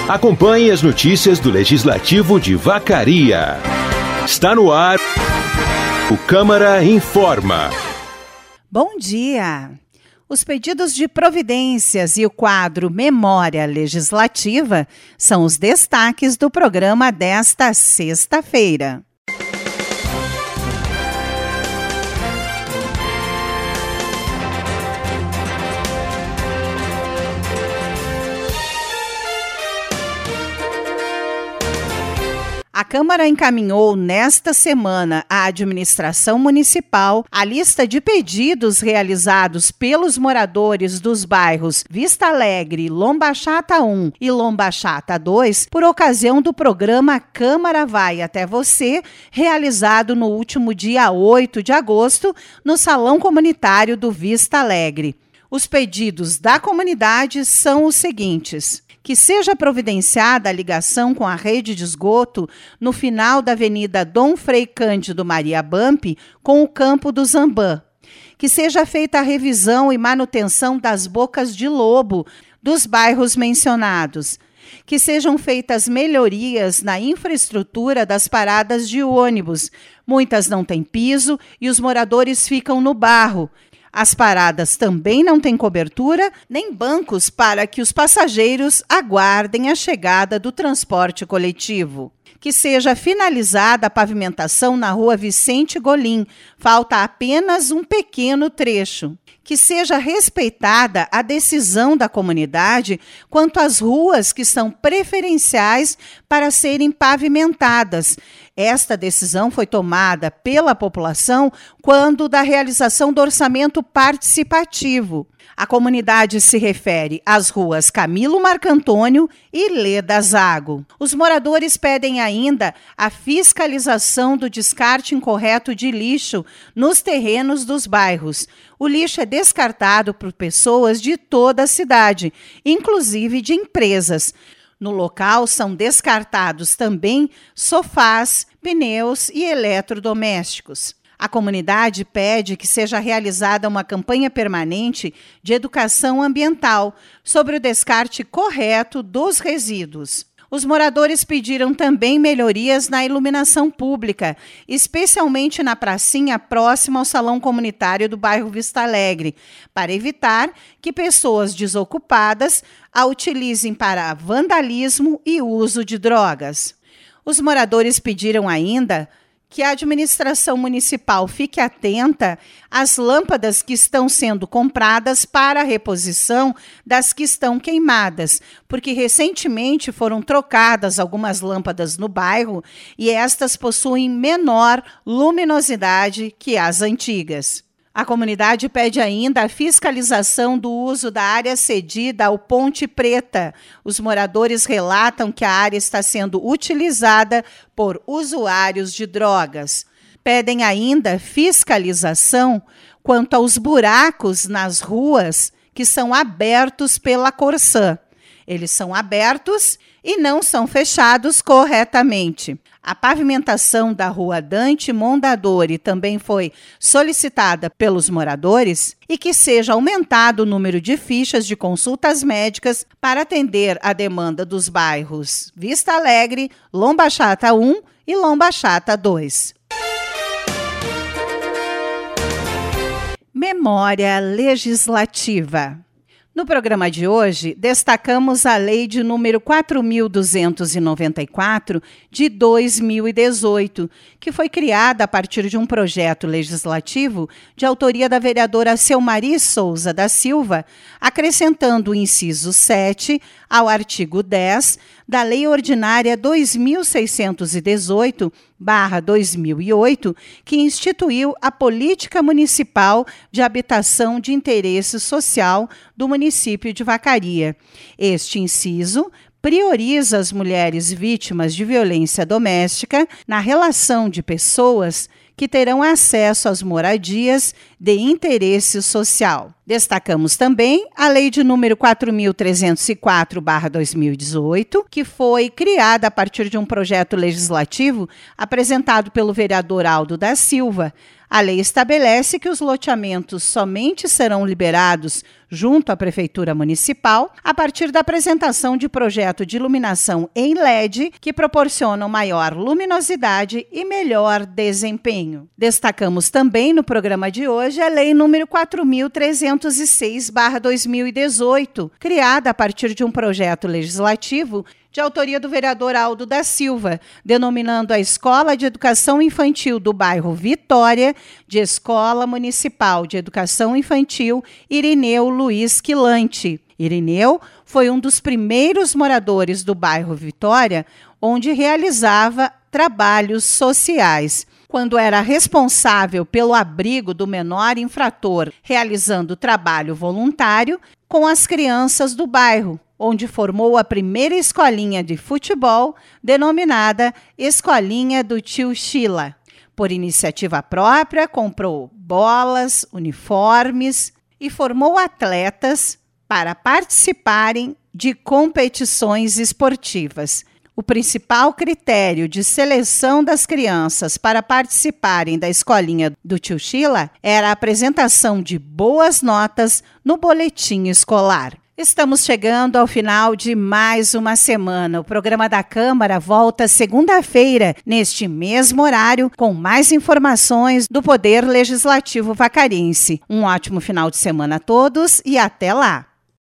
Acompanhe as notícias do Legislativo de Vacaria. Está no ar o Câmara Informa. Bom dia! Os pedidos de providências e o quadro Memória Legislativa são os destaques do programa desta sexta-feira. A Câmara encaminhou nesta semana à administração municipal a lista de pedidos realizados pelos moradores dos bairros Vista Alegre, Lombachata 1 e Lombachata 2 por ocasião do programa Câmara Vai Até Você, realizado no último dia 8 de agosto no Salão Comunitário do Vista Alegre. Os pedidos da comunidade são os seguintes: que seja providenciada a ligação com a rede de esgoto no final da Avenida Dom Frei Cândido Maria Bamp com o Campo do Zambã. Que seja feita a revisão e manutenção das bocas de lobo dos bairros mencionados. Que sejam feitas melhorias na infraestrutura das paradas de ônibus. Muitas não têm piso e os moradores ficam no barro. As paradas também não têm cobertura, nem bancos para que os passageiros aguardem a chegada do transporte coletivo. Que seja finalizada a pavimentação na rua Vicente Golim, falta apenas um pequeno trecho. Que seja respeitada a decisão da comunidade quanto às ruas que são preferenciais para serem pavimentadas. Esta decisão foi tomada pela população quando da realização do orçamento participativo. A comunidade se refere às ruas Camilo Marcantônio e Leda Zago. Os moradores pedem ainda a fiscalização do descarte incorreto de lixo nos terrenos dos bairros. O lixo é descartado por pessoas de toda a cidade, inclusive de empresas. No local são descartados também sofás, pneus e eletrodomésticos. A comunidade pede que seja realizada uma campanha permanente de educação ambiental sobre o descarte correto dos resíduos. Os moradores pediram também melhorias na iluminação pública, especialmente na pracinha próxima ao salão comunitário do bairro Vista Alegre, para evitar que pessoas desocupadas a utilizem para vandalismo e uso de drogas. Os moradores pediram ainda que a administração municipal fique atenta às lâmpadas que estão sendo compradas para a reposição das que estão queimadas, porque recentemente foram trocadas algumas lâmpadas no bairro e estas possuem menor luminosidade que as antigas. A comunidade pede ainda a fiscalização do uso da área cedida ao Ponte Preta. Os moradores relatam que a área está sendo utilizada por usuários de drogas. Pedem ainda fiscalização quanto aos buracos nas ruas que são abertos pela Corsã. Eles são abertos e não são fechados corretamente. A pavimentação da rua Dante Mondadori também foi solicitada pelos moradores e que seja aumentado o número de fichas de consultas médicas para atender a demanda dos bairros Vista Alegre, Lombachata 1 e Lombachata 2. Memória Legislativa. No programa de hoje, destacamos a Lei de número 4.294 de 2018, que foi criada a partir de um projeto legislativo de autoria da vereadora Selmari Souza da Silva, acrescentando o inciso 7 ao artigo 10 da Lei Ordinária 2618/2008, que instituiu a Política Municipal de Habitação de Interesse Social do município de Vacaria. Este inciso prioriza as mulheres vítimas de violência doméstica na relação de pessoas que terão acesso às moradias de interesse social. Destacamos também a Lei de número 4.304/2018, que foi criada a partir de um projeto legislativo apresentado pelo vereador Aldo da Silva. A lei estabelece que os loteamentos somente serão liberados junto à Prefeitura Municipal a partir da apresentação de projeto de iluminação em LED que proporcionam maior luminosidade e melhor desempenho. Destacamos também no programa de hoje a Lei nº 4.306/2018, criada a partir de um projeto legislativo de autoria do vereador Aldo da Silva, denominando a Escola de Educação Infantil do bairro Vitória de Escola Municipal de Educação Infantil Irineu Luiz Quilante. Irineu foi um dos primeiros moradores do bairro Vitória, onde realizava trabalhos sociais. Quando era responsável pelo abrigo do menor infrator, realizando trabalho voluntário com as crianças do bairro, onde formou a primeira escolinha de futebol, denominada Escolinha do Tio Sheila. Por iniciativa própria, comprou bolas, uniformes e formou atletas para participarem de competições esportivas. O principal critério de seleção das crianças para participarem da escolinha do Tio Sheila era a apresentação de boas notas no boletim escolar. Estamos chegando ao final de mais uma semana. O programa da Câmara volta segunda-feira, neste mesmo horário, com mais informações do Poder Legislativo Vacarense. Um ótimo final de semana a todos e até lá!